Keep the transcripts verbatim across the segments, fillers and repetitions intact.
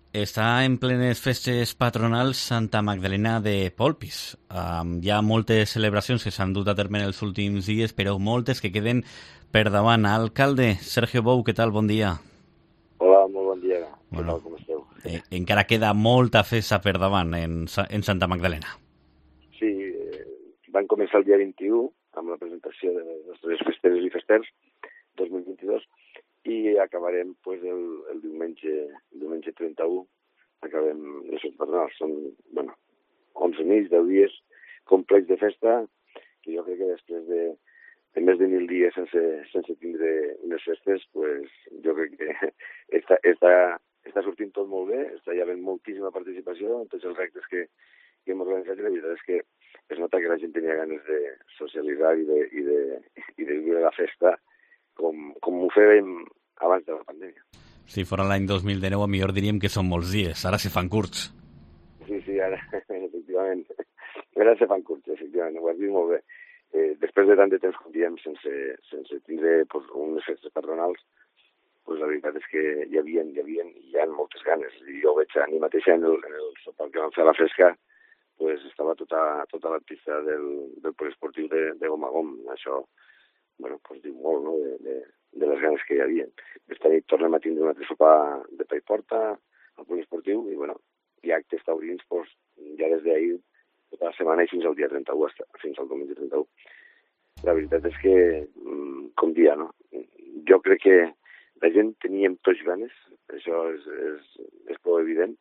Està en plenes festes patronals Santa Magdalena de Polpís. Um, hi ha moltes celebracions que s'han dut a terme en els últims dies, però moltes que queden per davant. Alcalde Sergio Bou, què tal? Bon dia. Hola, molt bon dia. Què Bueno, tal, com esteu? Eh, encara queda molta festa per davant en, en Santa Magdalena. Sí, eh, van començar el dia vint-i-u amb la presentació de les nostres festeres i festers dos mil vint-i-dos i acabarem pues, el, el diumenge, el diumenge trenta-u, acabem les festes patronals. Són, bueno, onze nits, deu dies complets de festa, que jo crec que després de, de més de mil dies sense, sense tindre unes festes, pues, jo crec que està, està, està sortint tot molt bé, està hi havent moltíssima participació en tots els actes que, que hem organitzat, i la veritat és que es nota que la gent tenia ganes de socialitzar i de, i de, i de viure la festa com, com ho fèiem abans de la pandèmia. Si fora l'any dos mil dinou, a millor diríem que són molts dies, ara se fan curts. Sí, sí, ara, efectivament. Ara se fan curts, efectivament, ho has dit molt bé. Eh, després de tant de temps, com diem, sense, sense tindre pues, unes festes patronals, pues, la veritat és que hi havia, hi havia, hi ha moltes ganes. I jo veig a mi mateix en el, en el sopar que vam fer a la fresca, pues, estava tota, tota la pista del, del poliesportiu de, de gom a gom. Això, bueno, pues, diu molt, no?, de, de, de les ganes que hi havia. Aquesta nit tornem a tindre un altre sopar de pa i porta al poliesportiu i, bueno, hi ha actes taurins pues, ja des d'ahir tota la setmana i fins al dia trenta-u, fins al diumenge trenta-u. La veritat és que, com dia, no? Jo crec que la gent teníem tots ganes, això és, és, és prou evident,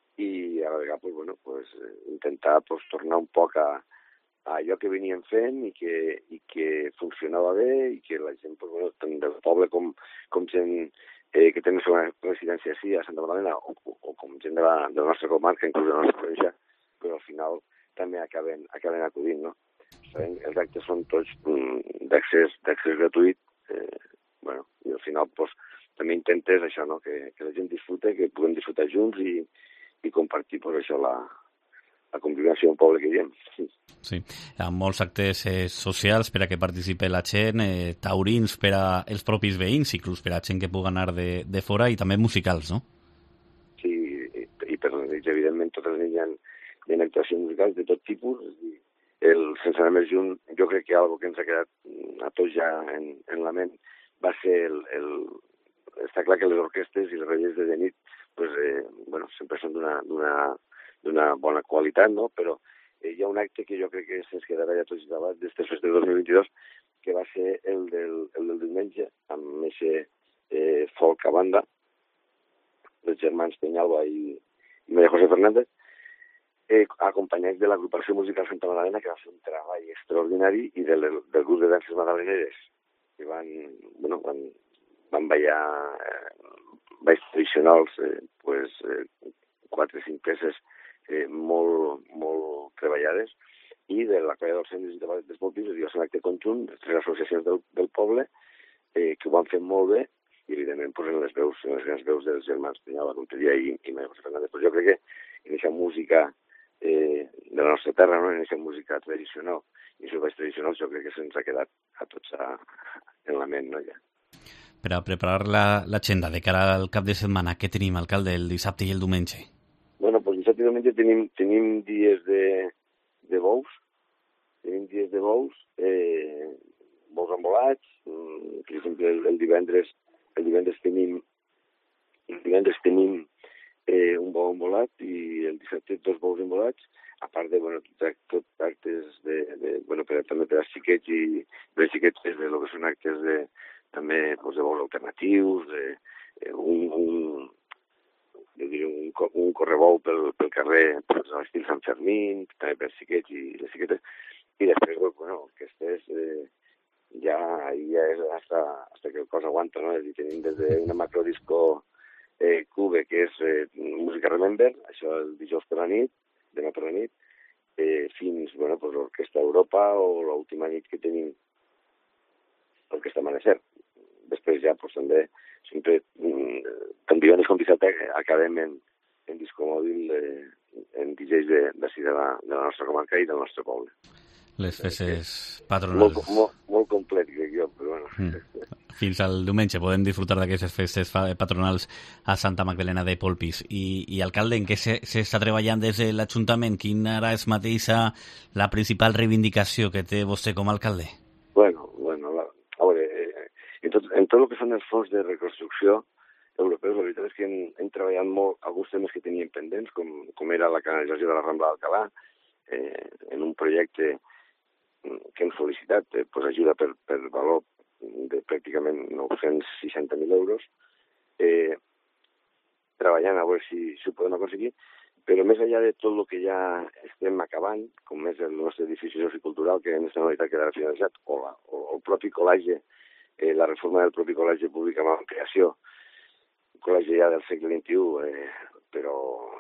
i a la vegada, pues, bueno, pues, intentar pues, tornar un poc a, a allò que veníem fent i que, i que funcionava bé i que la gent, pues, bueno, tant del poble com, com gent eh, que té la seva residència així a Santa Magdalena o, o com gent de la, de la nostra comarca, inclús de la nostra província, però al final també acaben, acaben acudint, no? Sabem, els actes són tots mm, d'accés d'accés gratuït, eh, bueno, i al final pues, també intentes això, no? que, que la gent disfrute, que puguem disfrutar junts i, i compartir pues, això, la, la convivència d'un poble que diem. Sí. Sí, hi ha molts actes eh, socials per a que participi la gent, eh, taurins per a els propis veïns, inclús per a gent que pugui anar de, de fora, i també musicals, no? Sí, i, i per les nits, evidentment, totes les nits hi ha, hi ha actuacions musicals de tot tipus. I el, sense anar més junt, jo crec que algo que ens ha quedat a tots ja en, en la ment va ser el, el... Està clar que les orquestes i les relles de nit pues, eh, bueno, sempre són d'una bona qualitat, no? Però eh, hi ha un acte que jo crec que se'ns quedarà ja tots davant d'aquestes festes de dos mil vint-i-dos, que va ser el del, el del diumenge, amb aquest eh, folk a banda, dels germans Peñalba i, i María José Fernández, eh, acompanyats de l'agrupació musical Santa Magdalena, que va fer un treball extraordinari, i del, del grup de danses magdaleneres, que van, bueno, van, van ballar eh, balls tradicionals, eh, pues, eh, quatre o cinc peces eh, molt, molt treballades, i de la Colla dels Cendres i de dels Polpís, és a dir, va ser un acte conjunt de tres associacions del, del poble, eh, que ho van fer molt bé, i evidentment pues, en les veus, en les grans veus dels germans Peñalba, Conteria i, i María José Fernández. Pues jo crec que en aquesta música eh, de la nostra terra, no? En aquesta música tradicional i els balls tradicionals, jo crec que se'ns ha quedat a tots a, en la ment, no, ja. Per a preparar l'agenda de cara al cap de setmana, què tenim, alcalde, el dissabte i el diumenge? Bueno, pues dissabte i diumenge tenim, tenim dies de, de bous, tenim dies de bous, eh, bous embolats, mm, per exemple, el, el divendres el divendres tenim el divendres tenim eh, un bou embolat i el dissabte dos bous embolats, a part de, bueno, tot, tot actes de, de bueno, per, també per als xiquets i per als xiquets de lo que són actes de, també pues, de bous alternatius, de, eh, un, un, jo diria, un, un correbou pel, pel carrer pues, a l'estil Sant Fermín, també per als xiquets i les xiquetes, i després, bueno, aquestes eh, ja, ja és hasta, hasta que el cos aguanta, no? És a dir, tenim des d'una macrodisco eh, Cube, que és eh, música Remember, això el dijous per la nit, demà per la nit, eh, fins, bueno, pues, l'Orquestra Europa o l'última nit que tenim l'Orquestra Amanecer. Després ja, pues, també, sempre, tant divendres com dissabte, acabem en, en disco mòbil, eh, en D Js de, de, de, la, de la nostra comarca i del nostre poble. Les festes patronals. Molt, molt, molt complet, crec jo, però bueno. Mm. Fins al diumenge podem disfrutar d'aquestes festes patronals a Santa Magdalena de Polpís. I, i alcalde, en què s'està treballant des de l'Ajuntament? Quina ara és mateixa la principal reivindicació que té vostè com a alcalde? Bueno, bueno, la, a veure, eh, en, tot, en tot el que són els fons de reconstrucció europeus, la veritat és que hem, hem treballat molt alguns temes que teníem pendents, com, com era la canalització de la Rambla d'Alcalà, eh, en un projecte que hem sol·licitat, eh, pues ajuda per, per valor de pràcticament nou-cents seixanta mil euros, eh, treballant a veure si, si ho podem aconseguir, però més enllà de tot el que ja estem acabant, com és el nostre edifici sociocultural, que en aquesta modalitat quedarà finalitzat, o, la, o el propi col·legi, eh, la reforma del propi col·legi públic amb ampliació, un col·legi ja del segle vint-i-u, eh, però,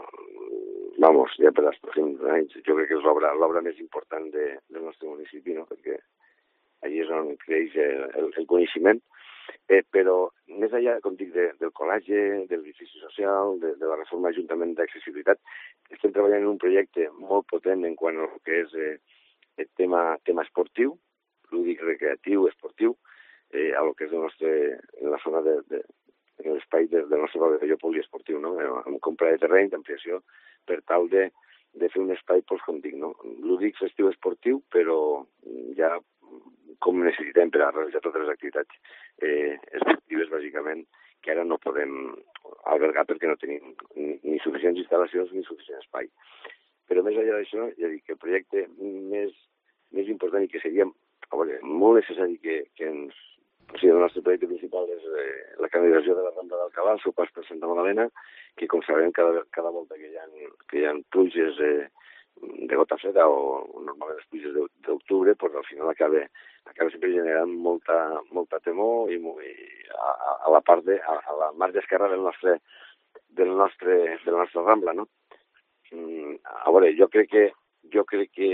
vamos, ja per als pròxims anys, jo crec que és l'obra l'obra més important de, del nostre municipi, no?, perquè allí és on creix el, el, el coneixement, eh, però més enllà, com dic, de, del col·legi, de l'edifici social, de, de la reforma d'Ajuntament d'accessibilitat, estem treballant en un projecte molt potent en quant al que és eh, el tema, tema esportiu, lúdic, recreatiu, esportiu, eh, a lo que és el nostre, en la zona de, de en l'espai del de nostre pavelló poliesportiu, no?, amb compra de terreny, d'ampliació, per tal de, de fer un espai, doncs, com dic, no?, lúdic, festiu, esportiu, però ja com necessitem per a realitzar totes les activitats eh, esportives, bàsicament, que ara no podem albergar perquè no tenim ni, ni suficients instal·lacions ni suficient espai. Però més enllà d'això, ja dic que el projecte més, més important i que seria a veure, molt necessari que, que ens... O sigui, el nostre projecte principal és eh, la canalització de la Rambla d'Alcalà, el seu pas per Santa Magdalena, que, com sabem, cada, cada volta que hi ha, que hi ha pluges eh, de gota freda o, o normalment les pluges d'octubre, pues, al final acaba, acaba sempre generant molta, molta temor i, i a, a la part de, a, a la marge esquerra del nostre, del nostre, de la nostra Rambla, no? Mm, a veure, jo crec que, jo crec que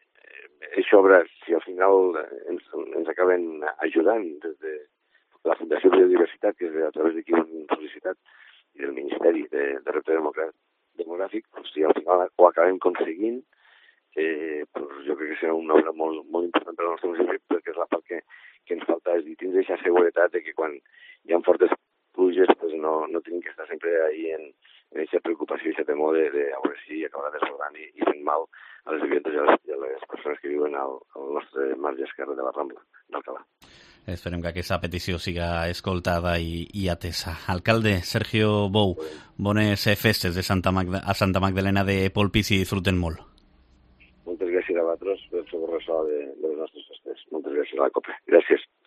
això obra, si al final ens, ens acaben ajudant des de la Fundació de Biodiversitat, que és a través d'aquí una sol·licitat, i del Ministeri de, de Repte Demogràfic, doncs, si al final ho acabem aconseguint, eh, doncs jo crec que serà una obra molt, molt important per al nostre municipi, perquè és la part que, que ens falta, és dir, tindre aquesta seguretat de que quan hi ha fortes pluges pues no, no tenim que estar sempre ahí en, en aquesta preocupació i aquest temor de, de a veure si acabarà desbordant i, i fent mal a les vivendes i a les, i a les persones que viuen al, al nostre marge esquerre de la Rambla d'Alcalà. Esperem que aquesta petició siga escoltada i, i atesa. Alcalde Sergio Bou, bones festes de Santa Magda, a Santa Magdalena de Polpís i disfruten molt. Moltes gràcies a vosaltres per fer ressò de, de les nostres festes. Moltes gràcies a la COPE. Gràcies.